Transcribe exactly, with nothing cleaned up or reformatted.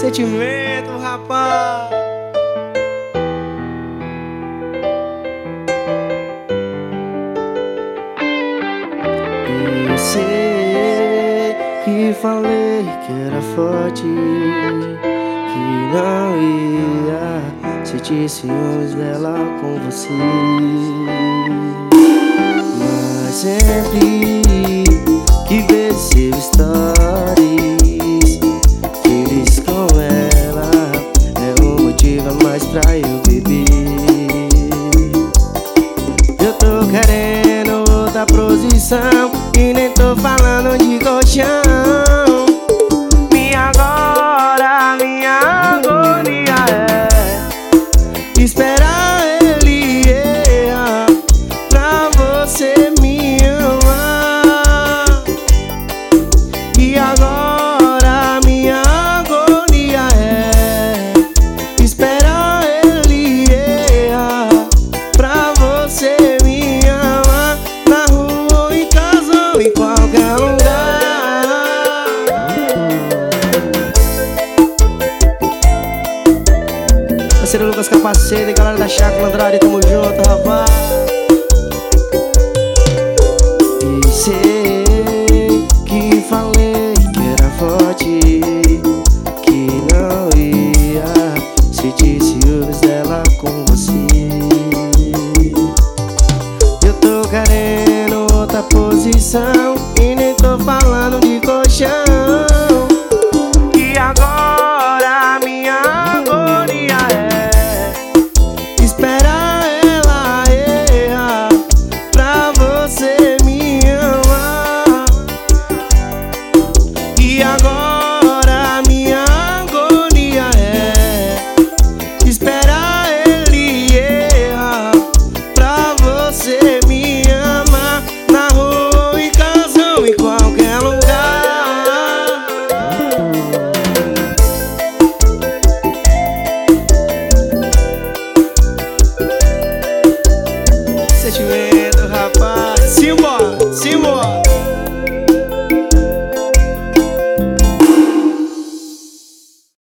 Sentimento, rapaz. Eu sei que falei que era forte, que não ia sentir ciúmes dela com você. Mas sempre que vejo seu stories feliz com ela, é um motivo a mais pra eu beber. Eu tô querendo outra posição e nem tô falando de colchão. Minha agora, minha agonia é esperar ele errar pra você me amar. E agora minha agonia é esperar ele errar pra você me amar. Na rua ou em casa ou em qualquer lugar. Parceiro Lucas Capacete, galera da Chácara Andrade, tamo junto, rapaz. E sei que falei que era forte, que não ia sentir ciúmes dela com você. Eu tô querendo outra posição e nem tô falando de colchão. E agora minha agonia é esperar ela errar pra você me amar. E agora minha agonia é esperar ele errar pra você me amar. Na rua, em casa ou em qualquer lugar. Sentimento, rapaz. Simbora!